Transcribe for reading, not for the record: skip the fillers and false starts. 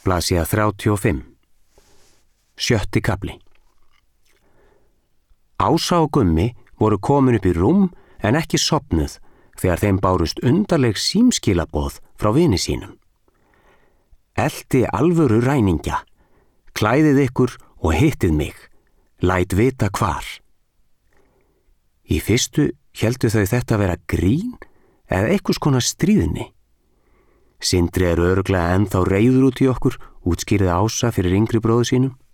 Blaðsíða 35. 6. kafli. Ása og Gummi voru komin upp í rúm en ekki sofnuð þegar þeim bárust undarleg símskilaboð frá vini sínum. Elti alvöru ræningja, klæðið ykkur og hittið mig, læt vita hvar. Í fyrstu héldu þau þetta vera grín eða einhvers konar stríðni. Sindri örugglega ennþá reiður út í okkur, útskýrði Ása fyrir yngri bróður sínum.